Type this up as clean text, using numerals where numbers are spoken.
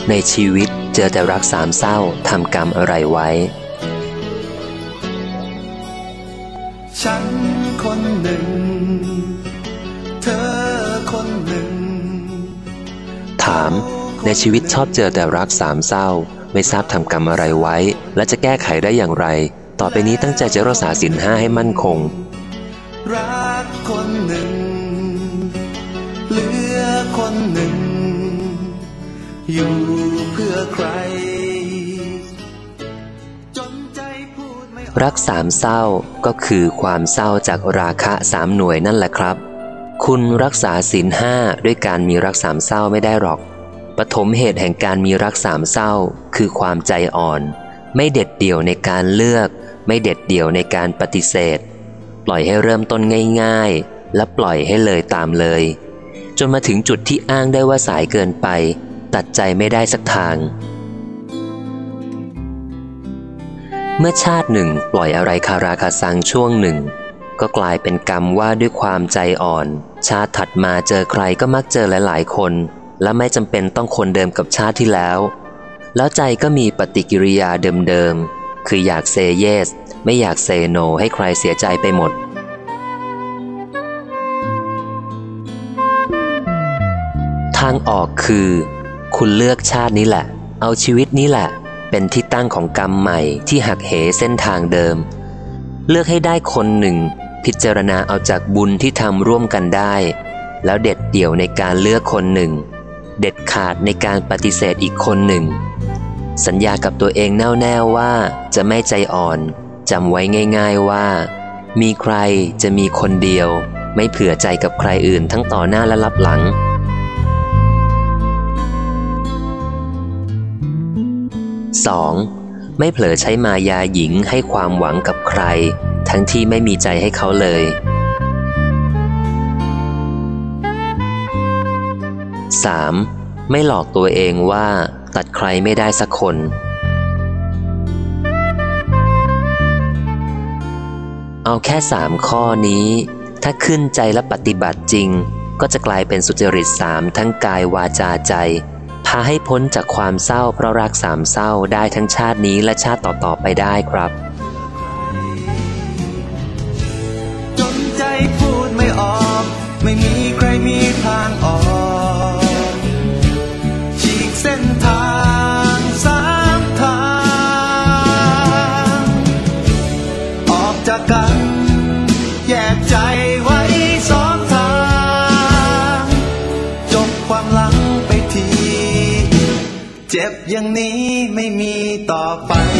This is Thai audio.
ในชีวิตเจอแต่รักสามเศร้าทำกรรมอะไรไว้ฉันคนหนึ่งเธอคนหนึ่งถามในชีวิตชอบเจอแต่รักสามเศร้าไม่ทราบทำกรรมอะไรไว้และจะแก้ไขได้อย่างไรต่อไปนี้ตั้งใจจะรักษาศีลห้าให้มั่นคงรักคนหนึ่งเหลือคนหนึ่งอยู่เพื่อใครจนใจพูดไม่ออกรักสามเศร้าก็คือความเศร้าจากราคะ3 หน่วยนั่นแหละครับคุณรักษาศีลห้าด้วยการมีรักสามเศร้าไม่ได้หรอกปฐมเหตุแห่งการมีรักสามเศร้าคือความใจอ่อนไม่เด็ดเดี่ยวในการเลือกไม่เด็ดเดี่ยวในการปฏิเสธปล่อยให้เริ่มต้นง่ายๆและปล่อยให้เลยตามเลยจนมาถึงจุดที่อ้างได้ว่าสายเกินไปตัดใจไม่ได้สักทางเมื่อชาติหนึ่งปล่อยอะไรคาราคาซังช่วงหนึ่งก็กลายเป็นกรรมว่าด้วยความใจอ่อนชาติถัดมาเจอใครก็มักเจอหลายๆคนและไม่จำเป็นต้องคนเดิมกับชาติที่แล้วใจก็มีปฏิกิริยาเดิมๆคืออยากเซเยสไม่อยากเซโนให้ใครเสียใจไปหมดทางออกคือคุณเลือกชาตินี้แหละเอาชีวิตนี้แหละเป็นที่ตั้งของกรรมใหม่ที่หักเหเส้นทางเดิมเลือกให้ได้คนหนึ่งพิจารณาเอาจากบุญที่ทำร่วมกันได้แล้วเด็ดเดี่ยวในการเลือกคนหนึ่งเด็ดขาดในการปฏิเสธอีกคนหนึ่งสัญญากับตัวเองแน่วแน่ว่าจะไม่ใจอ่อนจำไว้ง่ายๆว่ามีใครจะมีคนเดียวไม่เผื่อใจกับใครอื่นทั้งต่อหน้าและลับหลัง 2. ไม่เผลอใช้มายาหญิงให้ความหวังกับใครทั้งที่ไม่มีใจให้เขาเลย 3. ไม่หลอกตัวเองว่าตัดใครไม่ได้สักคนเอาแค่3 ข้อนี้ถ้าขึ้นใจและปฏิบัติจริงก็จะกลายเป็นสุจริต3ทั้งกายวาจาใจพาให้พ้นจากความเศร้าเพราะรัก3เศร้าได้ทั้งชาตินี้และชาติต่อๆไปได้ครับจนใจพูดไม่ออกไม่มีใครมีทางออกฉีกเส้นทาง3 ทางออกจากกันแยกใจไว้2 ทางจบความหลังไปทีเจ็บอย่างนี้ไม่มีต่อไป